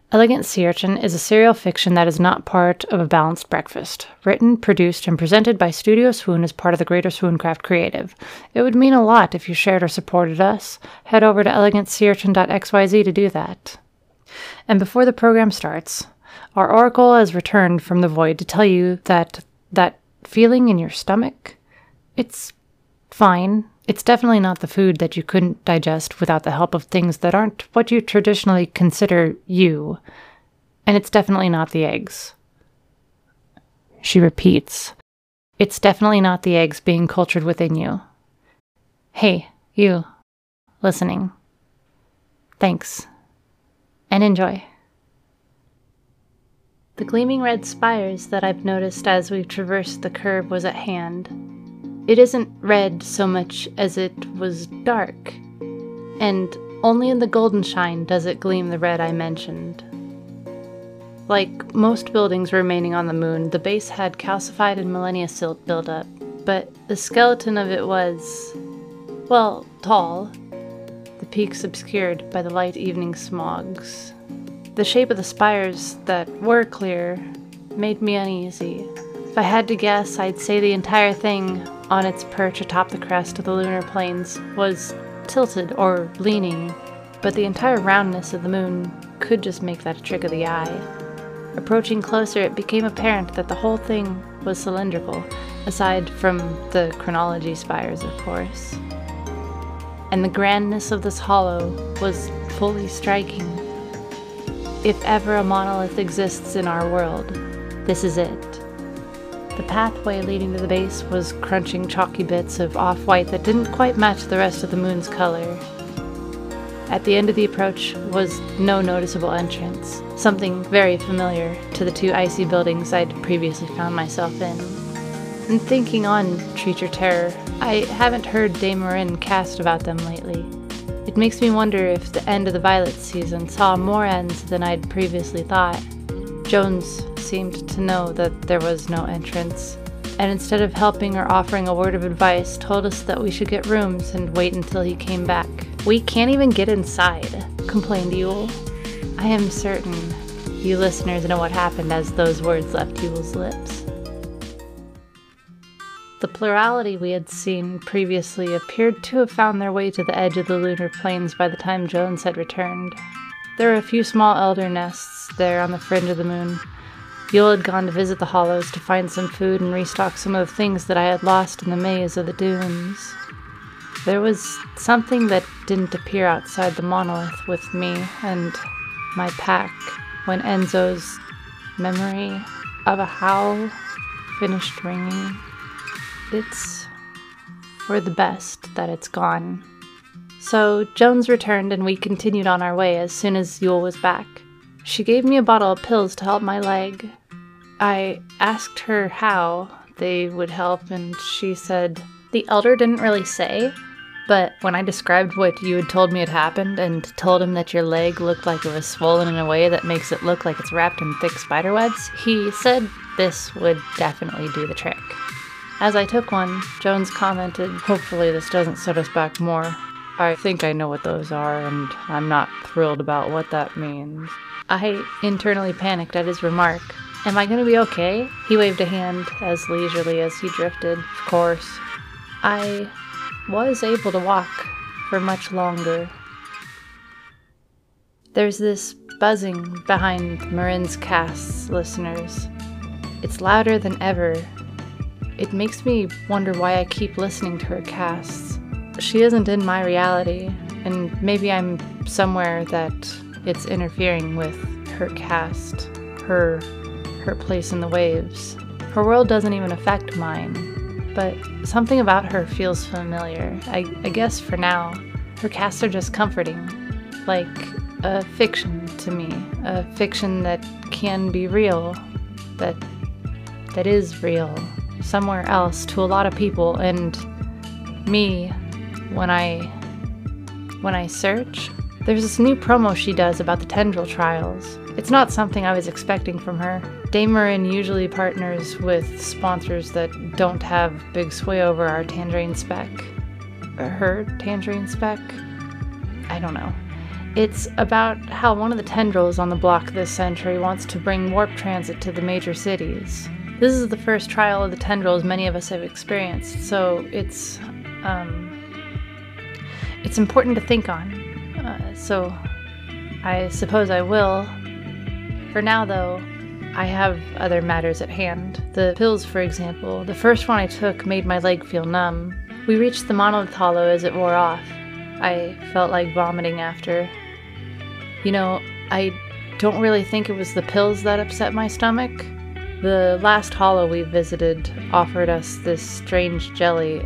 Elegant Sea Urchin is a serial fiction that is not part of a balanced breakfast. Written, produced, and presented by Studio Swoon as part of the greater Swooncraft Creative. It would mean a lot if you shared or supported us. Head over to elegantseaurchin.xyz to do that. And before the program starts, our oracle has returned from the void to tell you that feeling in your stomach, it's fine. It's definitely not the food that you couldn't digest without the help of things that aren't what you traditionally consider you. And it's definitely not the eggs. She repeats. It's definitely not the eggs being cultured within you. Hey, you, listening. Thanks. And enjoy. The gleaming red spires that I've noticed as we've traversed the curve was at hand. It isn't red so much as it was dark, and only in the golden shine does it gleam the red I mentioned. Like most buildings remaining on the moon, the base had calcified and millennia silt buildup, but the skeleton of it was, well, tall, the peaks obscured by the light evening smogs. The shape of the spires that were clear made me uneasy. If I had to guess, I'd say the entire thing on its perch atop the crest of the lunar plains was tilted or leaning, but the entire roundness of the moon could just make that a trick of the eye. Approaching closer, it became apparent that the whole thing was cylindrical, aside from the chronology spires, of course. And the grandness of this hollow was fully striking. If ever a monolith exists in our world, this is it. The pathway leading to the base was crunching chalky bits of off-white that didn't quite match the rest of the moon's color. At the end of the approach was no noticeable entrance, something very familiar to the two icy buildings I'd previously found myself in. And thinking on Treacher Terror, I haven't heard Dame Marin cast about them lately. It makes me wonder if the end of the Violet season saw more ends than I'd previously thought. Jones seemed to know that there was no entrance, and instead of helping or offering a word of advice, told us that we should get rooms and wait until he came back. "We can't even get inside," complained Yule. I am certain you listeners know what happened as those words left Yule's lips. The plurality we had seen previously appeared to have found their way to the edge of the lunar plains by the time Jones had returned. There were a few small elder nests there on the fringe of the moon. Yule had gone to visit the hollows to find some food and restock some of the things that I had lost in the maze of the dunes. There was something that didn't appear outside the monolith with me and my pack when Enzo's memory of a howl finished ringing. It's for the best that it's gone. So Jones returned and we continued on our way as soon as Yule was back. She gave me a bottle of pills to help my leg. I asked her how they would help, and she said, "The elder didn't really say, but when I described what you had told me had happened and told him that your leg looked like it was swollen in a way that makes it look like it's wrapped in thick spider webs, he said this would definitely do the trick." As I took one, Jones commented, "Hopefully this doesn't set us back more. I think I know what those are, and I'm not thrilled about what that means." I internally panicked at his remark. "Am I gonna be okay?" He waved a hand as leisurely as he drifted. Of course. I was able to walk for much longer. There's this buzzing behind Marin's casts, listeners. It's louder than ever. It makes me wonder why I keep listening to her casts. She isn't in my reality, and maybe I'm somewhere that it's interfering with her cast, her place in the waves. Her world doesn't even affect mine, but something about her feels familiar. I guess for now, her casts are just comforting, like a fiction to me, a fiction that can be real, that is real, somewhere else to a lot of people, and me, when I search. There's this new promo she does about the Tendril trials. It's not something I was expecting from her. Dame Marin usually partners with sponsors that don't have big sway over our Tangerine spec. Or her Tangerine spec? I don't know. It's about how one of the tendrils on the block this century wants to bring warp transit to the major cities. This is the first trial of the tendrils many of us have experienced, so it's important to think on. So I suppose I will. For now, though, I have other matters at hand. The pills, for example. The first one I took made my leg feel numb. We reached the monolith hollow as it wore off. I felt like vomiting after. You know, I don't really think it was the pills that upset my stomach. The last hollow we visited offered us this strange jelly.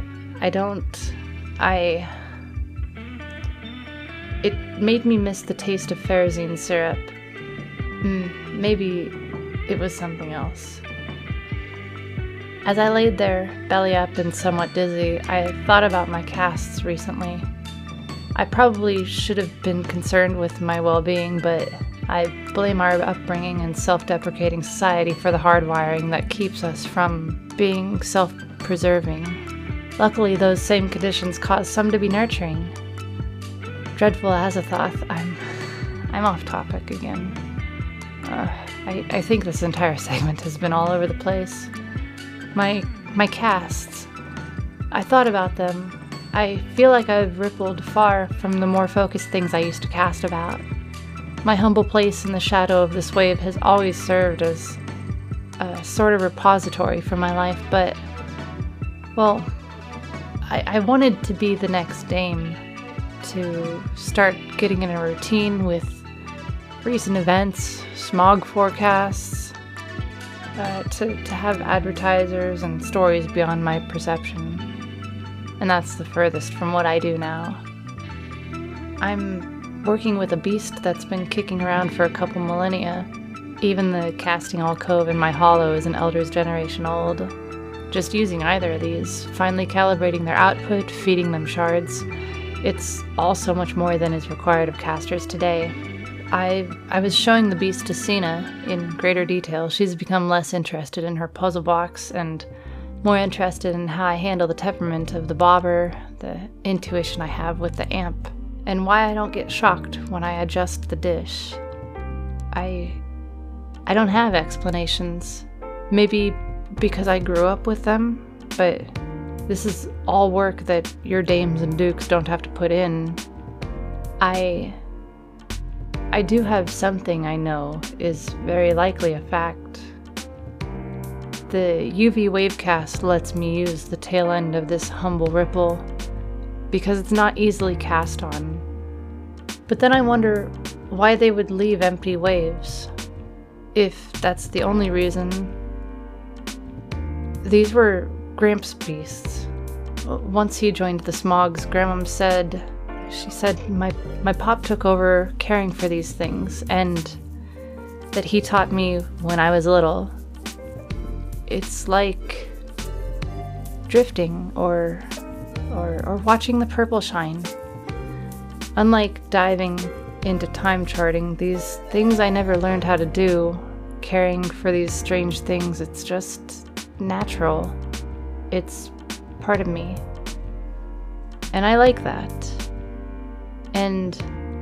It made me miss the taste of Pharazine syrup. Maybe it was something else. As I laid there, belly up and somewhat dizzy, I thought about my casts recently. I probably should have been concerned with my well-being, but I blame our upbringing and self-deprecating society for the hardwiring that keeps us from being self-preserving. Luckily, those same conditions cause some to be nurturing. Dreadful Azathoth, I'm off topic again. I think this entire segment has been all over the place. My casts. I thought about them. I feel like I've rippled far from the more focused things I used to cast about. My humble place in the shadow of this wave has always served as a sort of repository for my life, but, well, I wanted to be the next Dame, to start getting in a routine with recent events, smog forecasts, to have advertisers and stories beyond my perception. And that's the furthest from what I do now. I'm working with a beast that's been kicking around for a couple millennia. Even the casting alcove in my hollow is an Elder's generation old. Just using either of these, finally calibrating their output, feeding them shards, it's all so much more than is required of casters today. I was showing the beast to Sina in greater detail. She's become less interested in her puzzle box and more interested in how I handle the temperament of the bobber, the intuition I have with the amp, and why I don't get shocked when I adjust the dish. I don't have explanations. Maybe because I grew up with them, but this is all work that your dames and dukes don't have to put in. I do have something I know is very likely a fact. The UV wavecast lets me use the tail end of this humble ripple because it's not easily cast on. But then I wonder why they would leave empty waves, if that's the only reason. These were Gramps' beasts. Once he joined the Smogs, Grandmom said, my pop took over caring for these things, and that he taught me when I was little. It's like drifting or watching the purple shine. Unlike diving into time charting, these things I never learned how to do, caring for these strange things, it's just natural. It's part of me. And I like that. And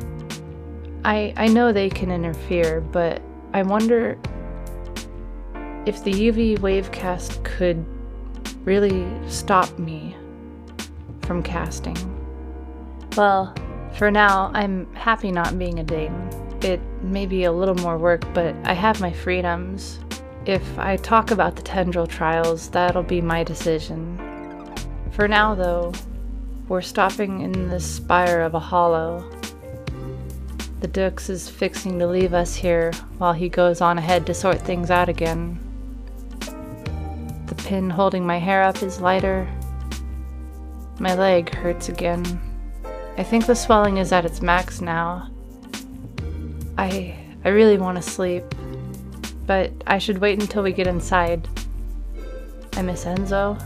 I know they can interfere, but I wonder if the UV wavecast could really stop me from casting. Well, for now, I'm happy not being a dame. It may be a little more work, but I have my freedoms. If I talk about the tendril trials, that'll be my decision. For now, though, we're stopping in the spire of a hollow. The Dux is fixing to leave us here while he goes on ahead to sort things out again. The pin holding my hair up is lighter. My leg hurts again. I think the swelling is at its max now. I really want to sleep, but I should wait until we get inside. I miss Enzo.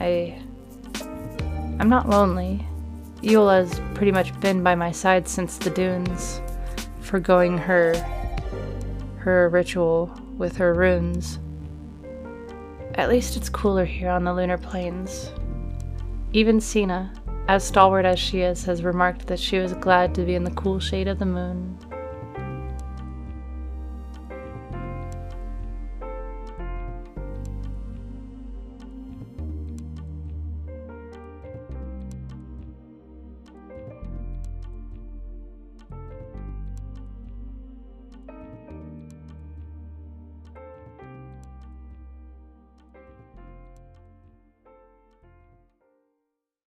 I'm not lonely. Eula's pretty much been by my side since the dunes, forgoing her ritual with her runes. At least it's cooler here on the lunar plains. Even Sina, as stalwart as she is, has remarked that she was glad to be in the cool shade of the moon.